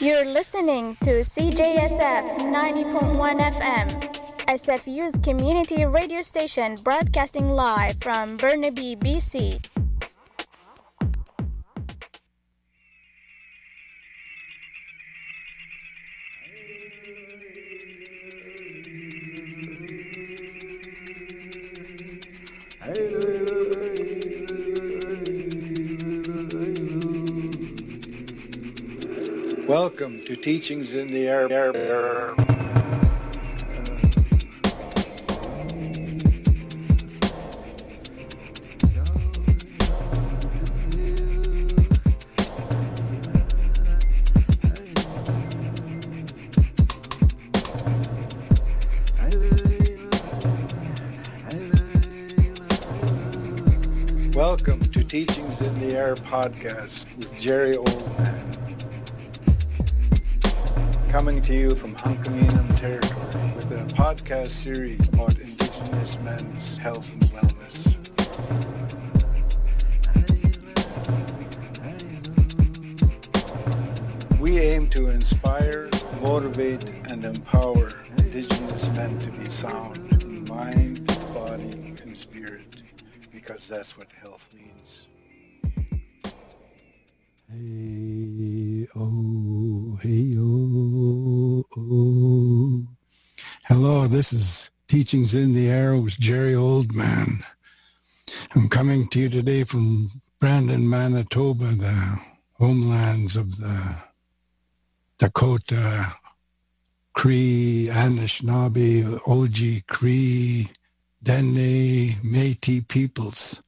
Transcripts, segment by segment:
You're listening to CJSF 90.1 FM, SFU's community radio station broadcasting live from Burnaby, BC. Welcome to Teachings in the Air. Welcome to Teachings in the Air podcast with Jerry Oldman. Coming to you from Hunkaminam territory with a podcast series about Indigenous men's health and wellness. We aim to inspire, motivate, and empower Indigenous men to be sound in mind, body, and spirit, because that's what health means. Hello, this is Teachings in the Air with Jerry Oldman. I'm coming to you today from Brandon, Manitoba, the homelands of the Dakota, Cree, Anishinaabe, Oji, Cree, Dene, Métis peoples.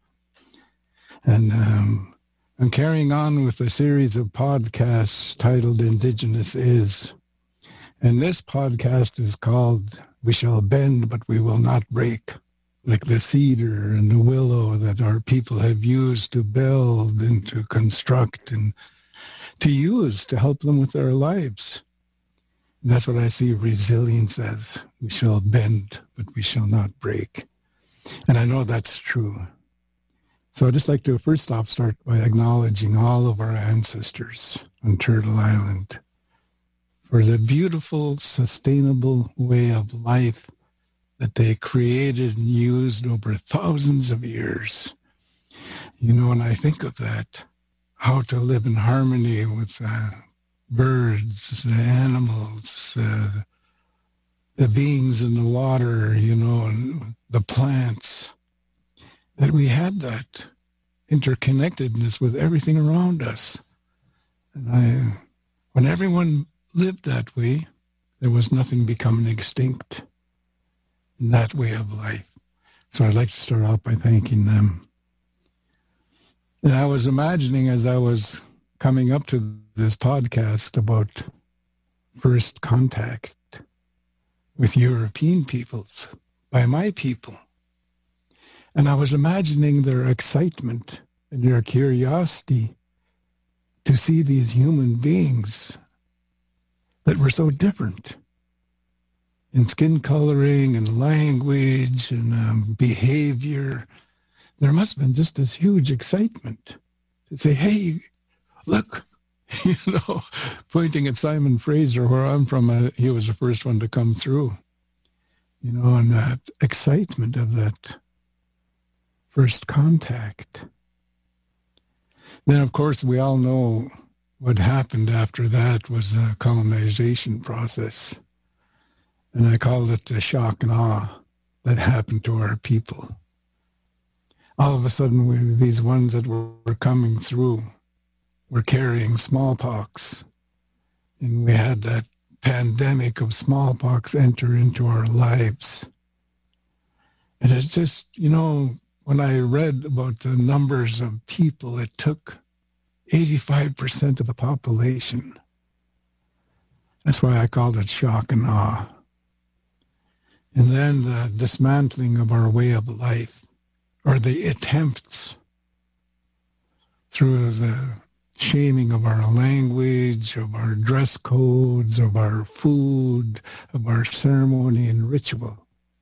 And I'm carrying on with a series of podcasts titled Indigenous Is. And this podcast is called We Shall Bend, But We Will Not Break, like the cedar and the willow that our people have used to build and to construct and to use to help them with their lives. And that's what I see resilience as. We shall bend, but we shall not break. And I know that's true. So I'd just like to first off start by acknowledging all of our ancestors on Turtle Island for the beautiful, sustainable way of life that they created and used over thousands of years. You know, when I think of that, how to live in harmony with birds, the animals, the beings in the water, you know, and the plants, that we had that interconnectedness with everything around us. And when everyone lived that way, there was nothing becoming extinct in that way of life. So I'd like to start off by thanking them. And I was imagining as I was coming up to this podcast about first contact with European peoples by my people. And I was imagining their excitement and their curiosity to see these human beings that were so different in skin coloring and language and behavior. There must have been just this huge excitement to say, hey, look, you know, pointing at Simon Fraser, where I'm from, he was the first one to come through, you know, and that excitement of that first contact. Then, of course, we all know what happened after that was a colonization process. And I call it the shock and awe that happened to our people. All of a sudden, these ones that were coming through were carrying smallpox. And we had that pandemic of smallpox enter into our lives. And it's just, you know, when I read about the numbers of people, it took 85% of the population. That's why I called it shock and awe. And then the dismantling of our way of life, or the attempts through the shaming of our language, of our dress codes, of our food, of our ceremony and ritual.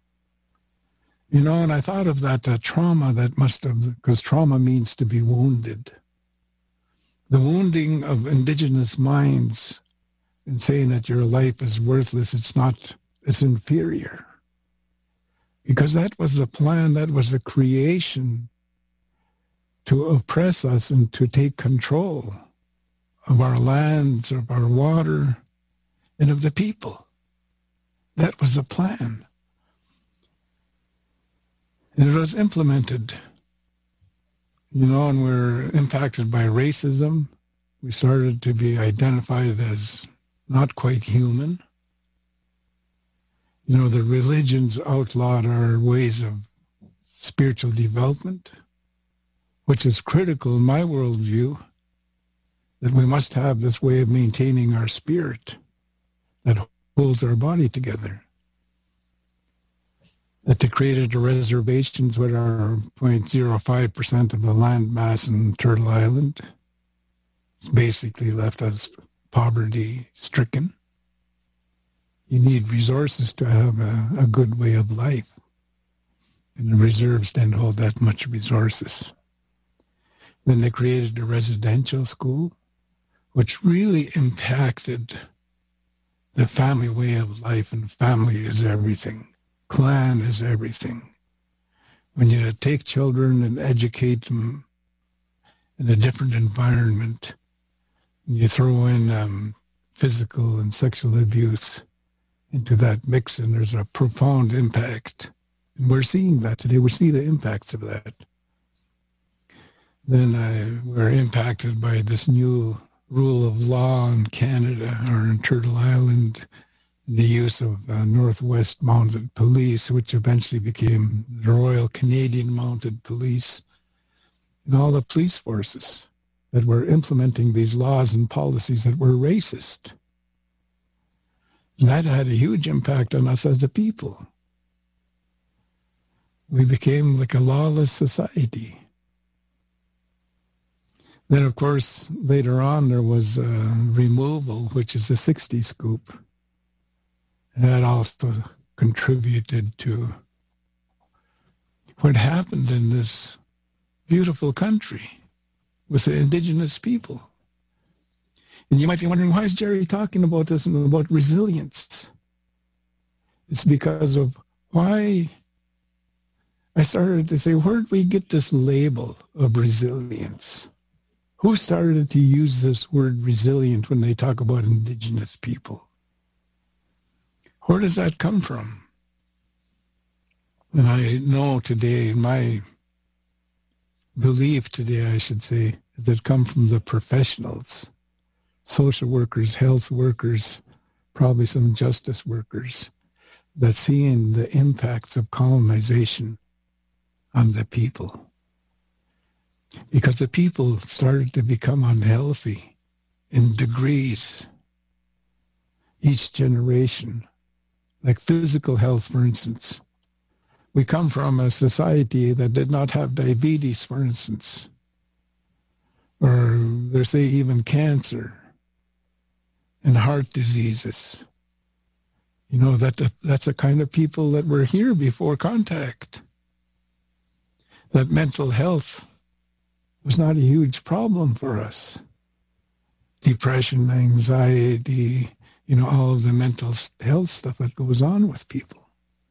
You know, and I thought of that trauma that must have, because trauma means to be wounded. The wounding of Indigenous minds in saying that your life is worthless. It's inferior. Because that was the plan, that was the creation to oppress us and to take control of our lands, of our water, and of the people. That was the plan. And it was implemented, and we're impacted by racism. We started to be identified as not quite human. The religions outlawed our ways of spiritual development, which is critical in my worldview, that we must have this way of maintaining our spirit that holds our body together. That they created the reservations, which are 0.05% of the land mass in Turtle Island. It's basically left us poverty-stricken. You need resources to have a good way of life. And the reserves didn't hold that much resources. Then they created a residential school, which really impacted the family way of life, and family is everything. Clan is everything. When you take children and educate them in a different environment, and you throw in physical and sexual abuse into that mix, and there's a profound impact. And we're seeing that today. We see the impacts of that. Then we're impacted by this new rule of law in Canada or in Turtle Island, the use of Northwest Mounted Police, which eventually became the Royal Canadian Mounted Police, and all the police forces that were implementing these laws and policies that were racist. And that had a huge impact on us as a people. We became like a lawless society. Then, of course, later on, there was removal, which is a 60 scoop. And that also contributed to what happened in this beautiful country with the indigenous people. And you might be wondering, why is Jerry talking about this and about resilience? It's because of why I started to say, where did we get this label of resilience? Who started to use this word resilient when they talk about indigenous people? Where does that come from? And I know today, my belief today, I should say, is that it comes from the professionals, social workers, health workers, probably some justice workers, that seeing the impacts of colonization on the people. Because the people started to become unhealthy in degrees each generation. Like physical health, for instance. We come from a society that did not have diabetes, for instance. Or they say even cancer and heart diseases. That's the kind of people that were here before contact. That mental health was not a huge problem for us. Depression, anxiety, all of the mental health stuff that goes on with people.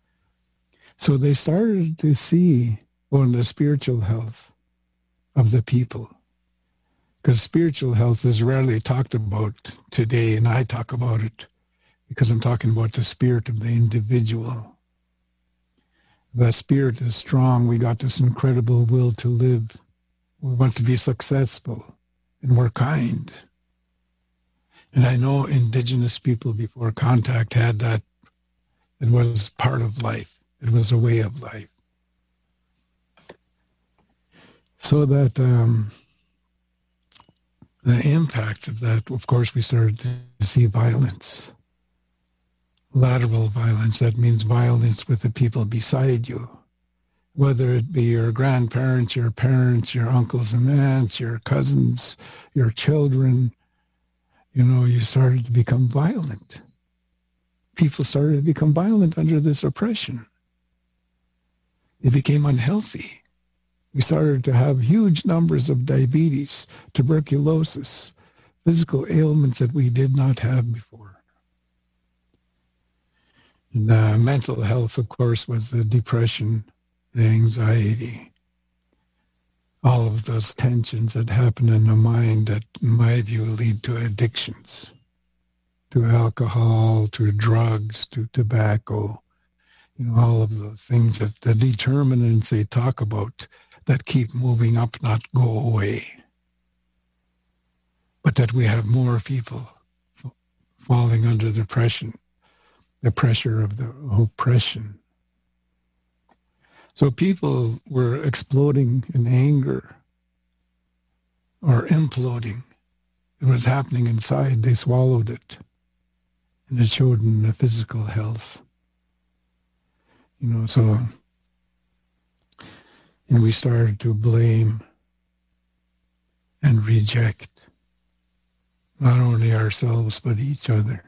So they started to see the spiritual health of the people. Because spiritual health is rarely talked about today, and I talk about it because I'm talking about the spirit of the individual. The spirit is strong. We got this incredible will to live. We want to be successful, and we're kind. And I know indigenous people before contact had that. It was part of life. It was a way of life. So that the impacts of that, of course, we started to see violence. Lateral violence, that means violence with the people beside you. Whether it be your grandparents, your parents, your uncles and aunts, your cousins, your children, you started to become violent. People started to become violent under this oppression. It became unhealthy. We started to have huge numbers of diabetes, tuberculosis, physical ailments that we did not have before. And mental health, of course, was the depression, the anxiety, all of those tensions that happen in the mind that, in my view, lead to addictions, to alcohol, to drugs, to tobacco, all of the things that the determinants they talk about that keep moving up, not go away. But that we have more people falling under depression, the pressure of the oppression. So people were exploding in anger or imploding. It was happening inside. They swallowed it. And it showed in the physical health. And we started to blame and reject not only ourselves, but each other.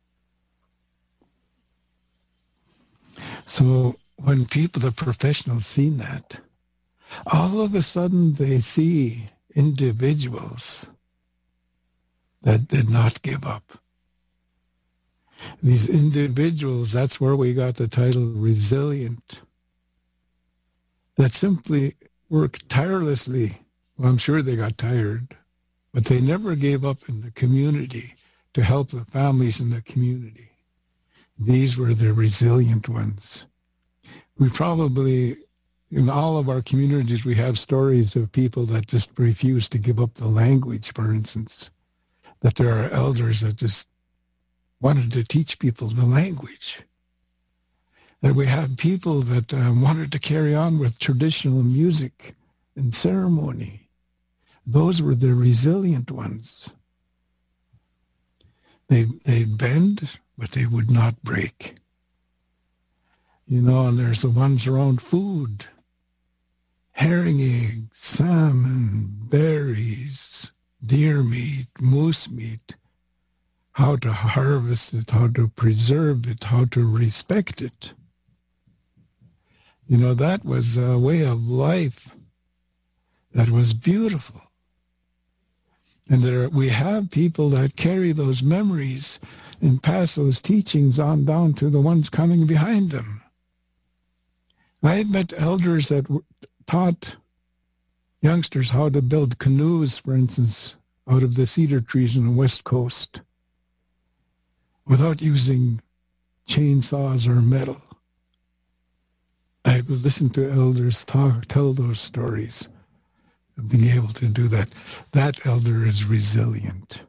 So when the professionals seen that, all of a sudden they see individuals that did not give up. These individuals, that's where we got the title resilient, that simply worked tirelessly. Well, I'm sure they got tired, but they never gave up in the community to help the families in the community. These were the resilient ones. We probably, in all of our communities, we have stories of people that just refuse to give up the language, for instance, that there are elders that just wanted to teach people the language. That we have people that wanted to carry on with traditional music and ceremony. Those were the resilient ones. They'd bend, but they would not break. And there's the ones around food. Herring eggs, salmon, berries, deer meat, moose meat. How to harvest it, how to preserve it, how to respect it. That was a way of life that was beautiful. And we have people that carry those memories and pass those teachings on down to the ones coming behind them. I met elders that taught youngsters how to build canoes, for instance, out of the cedar trees on the West Coast, without using chainsaws or metal. I would listen to elders tell those stories of being able to do that. That elder is resilient.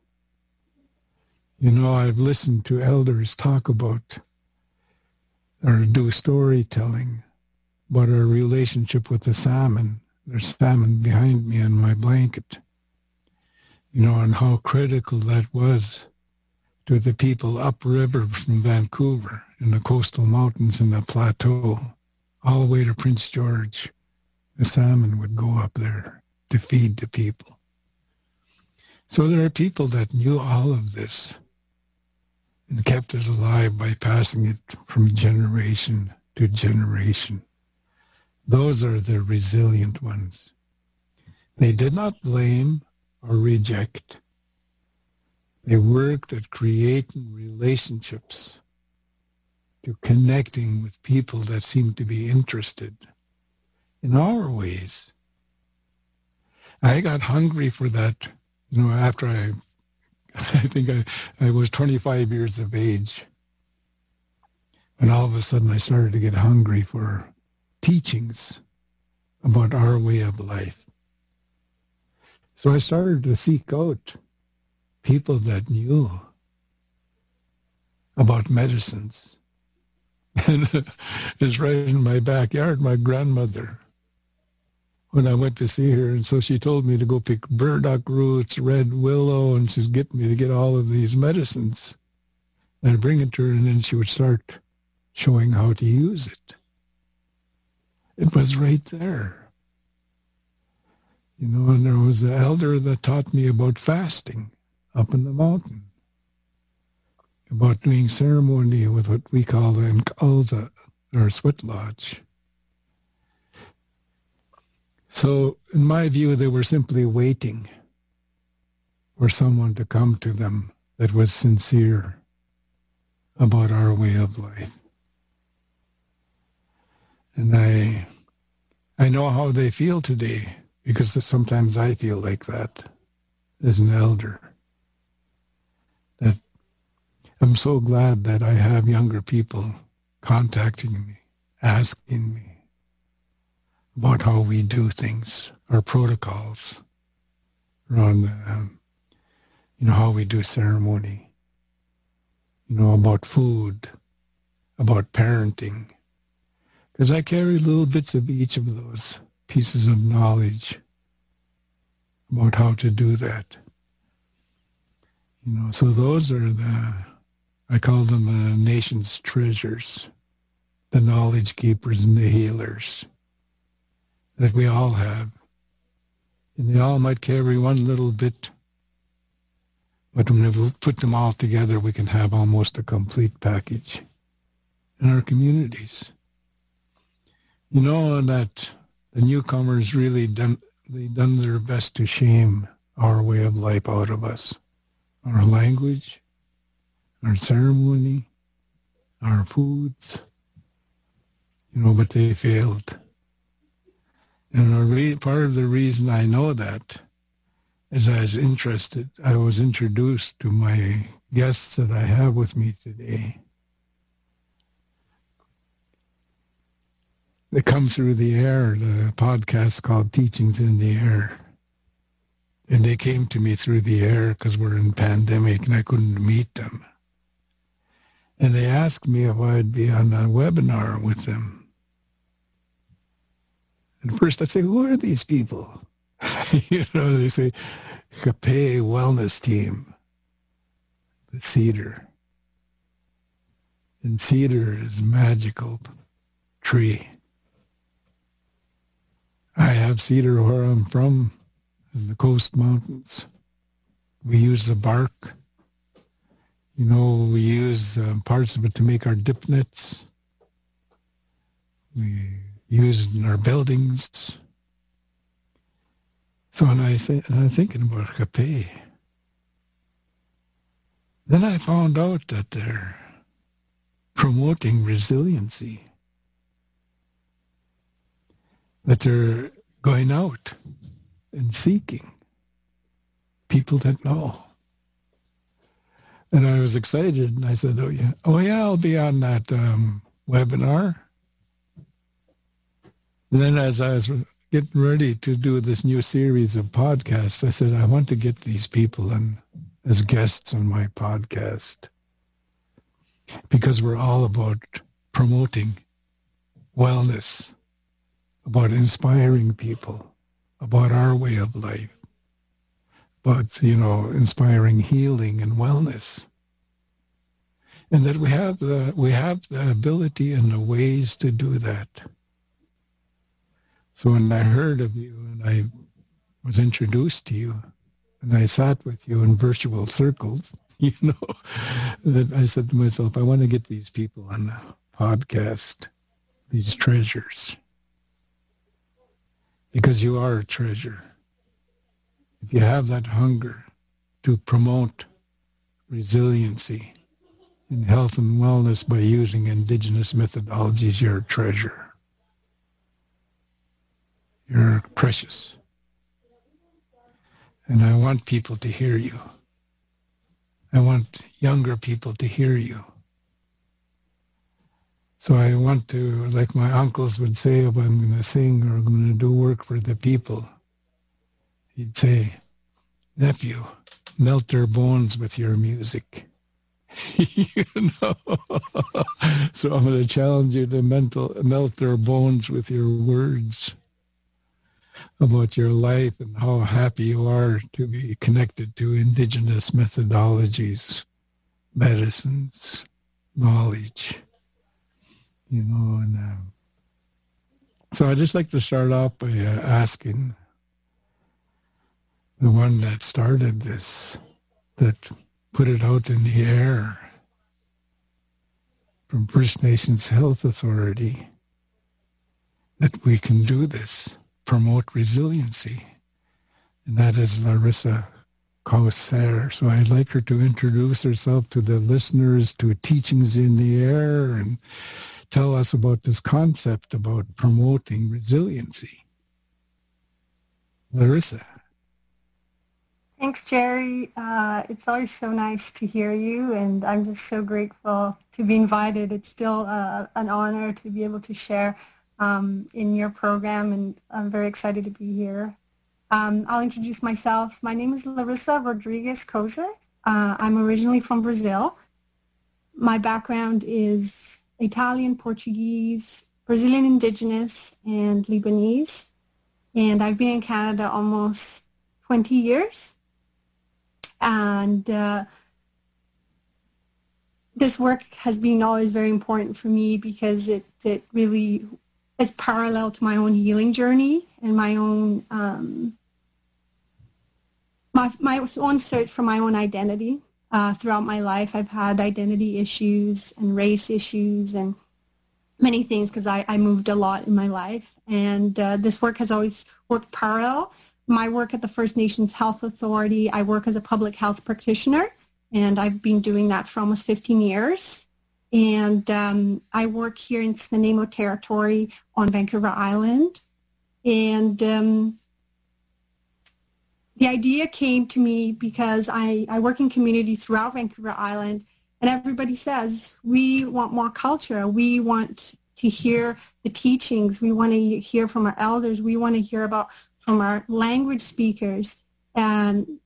I've listened to elders talk about or do storytelling about our relationship with the salmon. There's salmon behind me on my blanket. And how critical that was to the people upriver from Vancouver in the coastal mountains in the plateau, all the way to Prince George. The salmon would go up there to feed the people. So there are people that knew all of this and kept it alive by passing it from generation to generation. Those are the resilient ones. They did not blame or reject. They worked at creating relationships, to connecting with people that seem to be interested in our ways. I got hungry for that, after I think I was 25 years of age. And all of a sudden I started to get hungry for teachings about our way of life. So I started to seek out people that knew about medicines. And it's right in my backyard, my grandmother, when I went to see her. And so she told me to go pick burdock roots, red willow, and she's getting me to get all of these medicines. And I'd bring it to her, and then she would start showing how to use it. It was right there. And there was an elder that taught me about fasting up in the mountain, about doing ceremony with what we call the Nkalza, or sweat lodge. So in my view, they were simply waiting for someone to come to them that was sincere about our way of life. And I know how they feel today, because sometimes I feel like that as an elder. That I'm so glad that I have younger people contacting me, asking me about how we do things, our protocols around, how we do ceremony, about food, about parenting. Because I carry little bits of each of those pieces of knowledge about how to do that. So those are I call them the nation's treasures, the knowledge keepers and the healers that we all have. And they all might carry one little bit, but when we put them all together, we can have almost a complete package in our communities. That the newcomers really done their best to shame our way of life out of us, our language, our ceremony, our foods, but they failed. And part of the reason I know that is I was introduced to my guests that I have with me today. They come through the air, the podcast called Teachings in the Air. And they came to me through the air because we're in pandemic and I couldn't meet them. And they asked me if I'd be on a webinar with them. And first I'd say, who are these people? They say, Capay Wellness Team, the cedar. And cedar is a magical tree. I have cedar where I'm from, in the Coast Mountains. We use the bark. We use parts of it to make our dip nets. We use it in our buildings. So when I'm thinking about Capay, then I found out that they're promoting resiliency. That they're going out and seeking people that know. And I was excited, and I said, oh yeah, I'll be on that webinar. And then as I was getting ready to do this new series of podcasts, I said, I want to get these people as guests on my podcast, because we're all about promoting wellness, about inspiring people, about our way of life, about, inspiring healing and wellness. And that we have the ability and the ways to do that. So when I heard of you and I was introduced to you and I sat with you in virtual circles, that I said to myself, I want to get these people on the podcast, these treasures. Because you are a treasure. If you have that hunger to promote resiliency in health and wellness by using indigenous methodologies, you're a treasure. You're precious. And I want people to hear you. I want younger people to hear you. So I want to, like my uncles would say, if I'm going to sing or I'm going to do work for the people, he'd say, nephew, melt their bones with your music. So I'm going to challenge you to melt their bones with your words about your life and how happy you are to be connected to indigenous methodologies, medicines, knowledge. So I'd just like to start off by asking the one that started this, that put it out in the air from First Nations Health Authority, that we can do this, promote resiliency. And that is Larissa Causser. So I'd like her to introduce herself to the listeners to Teachings in the Air and tell us about this concept about promoting resiliency. Larissa. Thanks, Jerry. It's always so nice to hear you, and I'm just so grateful to be invited. It's still an honor to be able to share in your program, and I'm very excited to be here. I'll introduce myself. My name is Larissa Rodrigues Kozer. I'm originally from Brazil. My background is Italian, Portuguese, Brazilian Indigenous, and Lebanese. And I've been in Canada almost 20 years. And this work has been always very important for me because it really is parallel to my own healing journey and my own my own search for my own identity. Throughout my life, I've had identity issues and race issues and many things because I moved a lot in my life. And this work has always worked parallel. My work at the First Nations Health Authority, I work as a public health practitioner, and I've been doing that for almost 15 years. And I work here in Snuneymuxw Territory on Vancouver Island. And the idea came to me because I work in communities throughout Vancouver Island, and everybody says, we want more culture. We want to hear the teachings. We want to hear from our elders. We want to hear from our language speakers. And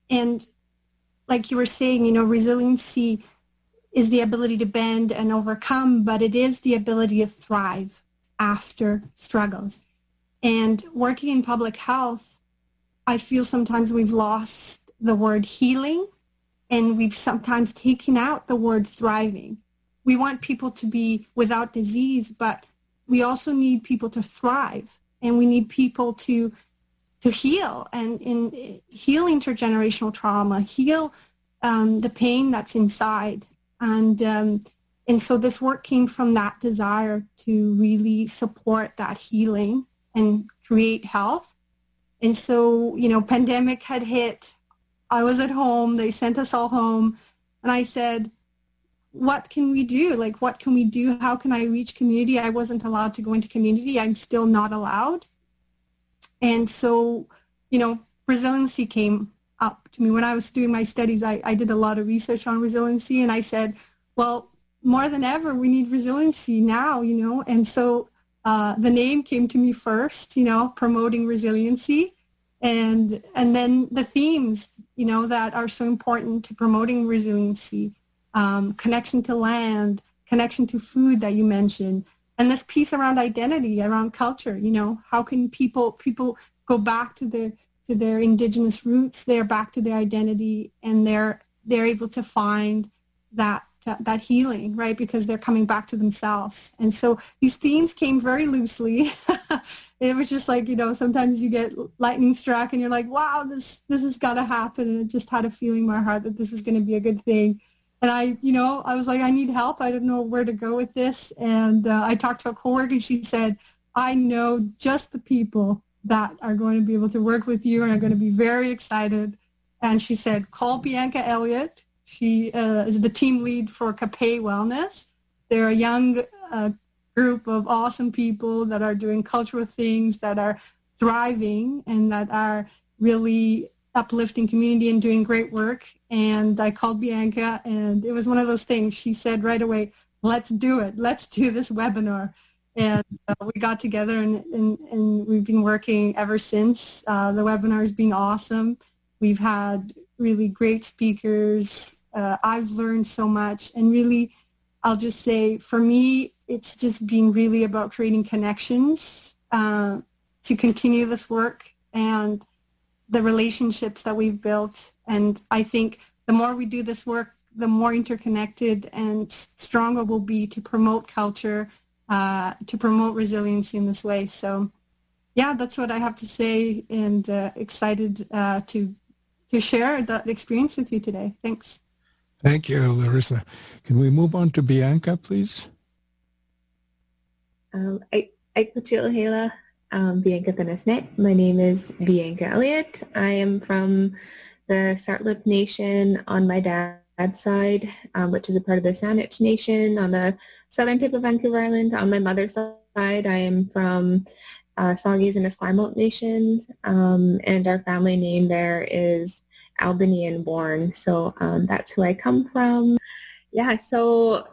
like you were saying, resiliency is the ability to bend and overcome, but it is the ability to thrive after struggles. And working in public health, I feel sometimes we've lost the word healing, and we've sometimes taken out the word thriving. We want people to be without disease, but we also need people to thrive, and we need people to heal, and in heal intergenerational trauma, heal the pain that's inside. And so this work came from that desire to really support that healing and create health. And so, pandemic had hit. I was at home. They sent us all home. And I said, what can we do? What can we do? How can I reach community? I wasn't allowed to go into community. I'm still not allowed. And so, resiliency came up to me. When I was doing my studies, I did a lot of research on resiliency, and I said, well, more than ever, we need resiliency now, And so the name came to me first, promoting resiliency. And then the themes, that are so important to promoting resiliency, connection to land, connection to food that you mentioned, and this piece around identity, around culture, how can people go back to their indigenous roots, they're back to their identity, and they're able to find that healing, right? Because they're coming back to themselves. And so these themes came very loosely. It was just like, sometimes you get lightning struck and you're like, wow, this has got to happen. And it just had a feeling in my heart that this was going to be a good thing. And I was like, I need help. I don't know where to go with this. And I talked to a coworker, and she said, I know just the people that are going to be able to work with you and are going to be very excited. And she said, call Bianca Elliott. She is the team lead for Capay Wellness. They're a young group of awesome people that are doing cultural things, that are thriving, and that are really uplifting community and doing great work. And I called Bianca, and it was one of those things. She said right away, let's do it. Let's do this webinar. And we got together, and we've been working ever since. The webinar has been awesome. We've had really great speakers. I've learned so much. And really, I'll just say, for me, it's just been really about creating connections to continue this work and the relationships that we've built. And I think the more we do this work, the more interconnected and stronger we'll be to promote culture, to promote resiliency in this way. So, yeah, that's what I have to say, and excited to share that experience with you today. Thanks. Thank you, Larissa. Can we move on to Bianca, please? Bianca Thanesnet. My name is Bianca Elliott. I am from the Sartlip Nation on my dad's side, which is a part of the Saanich Nation on the southern tip of Vancouver Island. On my mother's side, I am from Songhees and Esquimalt Nations, and our family name there is Albanian born. So that's who I come from. Yeah, so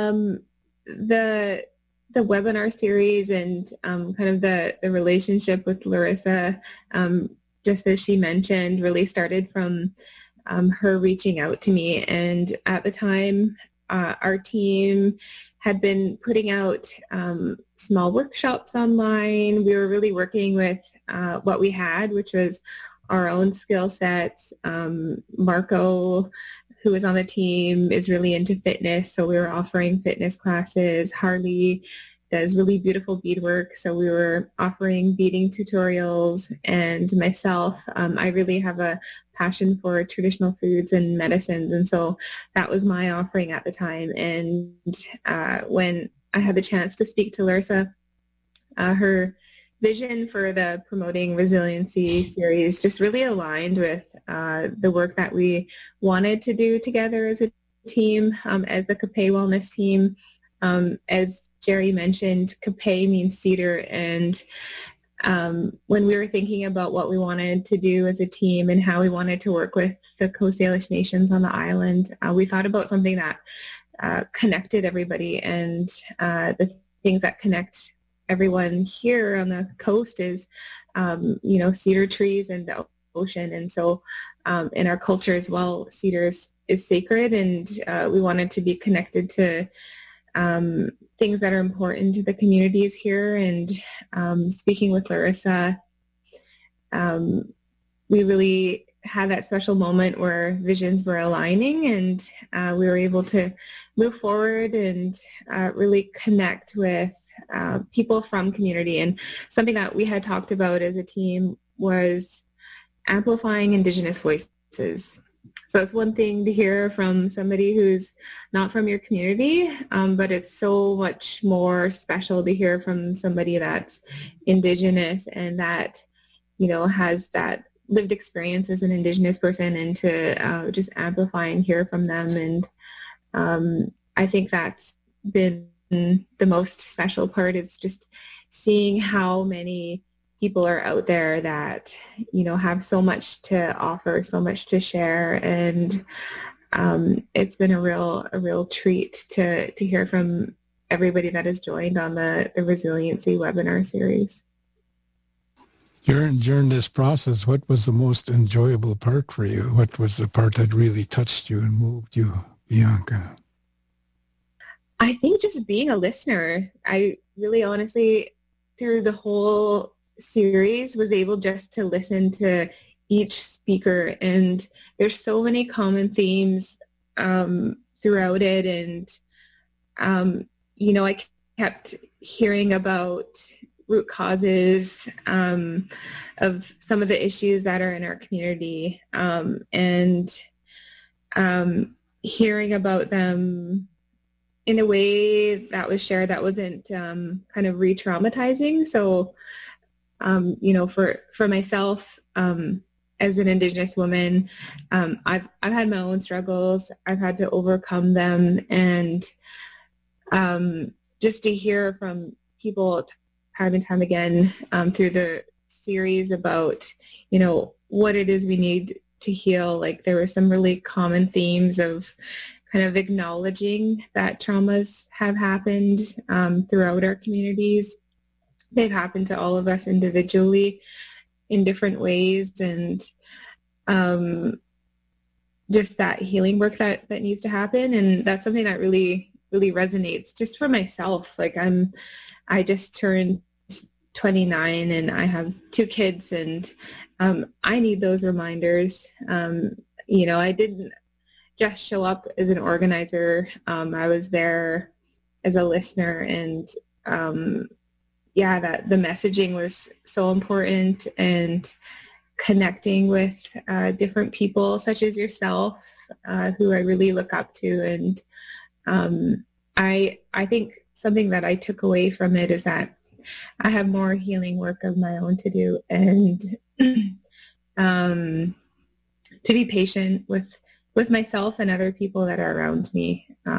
the webinar series and kind of the relationship with Larissa, just as she mentioned, really started from her reaching out to me. And at the time, our team had been putting out small workshops online. We were really working with what we had, which was our own skill sets. Marco, who was on the team, is really into fitness, so we were offering fitness classes. Harley does really beautiful beadwork, so we were offering beading tutorials. And myself, I really have a passion for traditional foods and medicines, and so that was my offering at the time. And when I had the chance to speak to Larissa, her vision for the Promoting Resiliency series just really aligned with the work that we wanted to do together as a team, as the Capay Wellness team. As Jerry mentioned, Capay means cedar, and when we were thinking about what we wanted to do as a team and how we wanted to work with the Coast Salish nations on the island, we thought about something that connected everybody, and the things that connect everyone here on the coast is, cedar trees and the ocean. And so in our culture as well, cedar is sacred, and we wanted to be connected to things that are important to the communities here. And speaking with Larissa, we really had that special moment where visions were aligning, and we were able to move forward and really connect with people from community. And something that we had talked about as a team was amplifying Indigenous voices. So it's one thing to hear from somebody who's not from your community, but it's so much more special to hear from somebody that's Indigenous and that, has that lived experience as an Indigenous person, and to just amplify and hear from them. And I think that's been the most special part, is just seeing how many people are out there that, have so much to offer, so much to share. And it's been a real treat to hear from everybody that has joined on the Resiliency webinar series. During this process, what was the most enjoyable part for you? What was the part that really touched you and moved you, Bianca? I think just being a listener. I really honestly, through the whole series, was able just to listen to each speaker, and there's so many common themes throughout it. And I kept hearing about root causes of some of the issues that are in our community, and hearing about them in a way that was shared that wasn't kind of re-traumatizing. So, for myself, as an Indigenous woman, I've had my own struggles. I've had to overcome them, and just to hear from people time and time again through the series about, what it is we need to heal. Like, there were some really common themes of kind of acknowledging that traumas have happened throughout our communities. They've happened to all of us individually in different ways, and just that healing work that needs to happen. And that's something that really, really resonates just for myself. Like, I just turned 29 and I have 2 kids, and I need those reminders. I didn't just show up as an organizer. I was there as a listener, and that the messaging was so important, and connecting with different people such as yourself, who I really look up to. And I think something that I took away from it is that I have more healing work of my own to do. And be patient with myself and other people that are around me,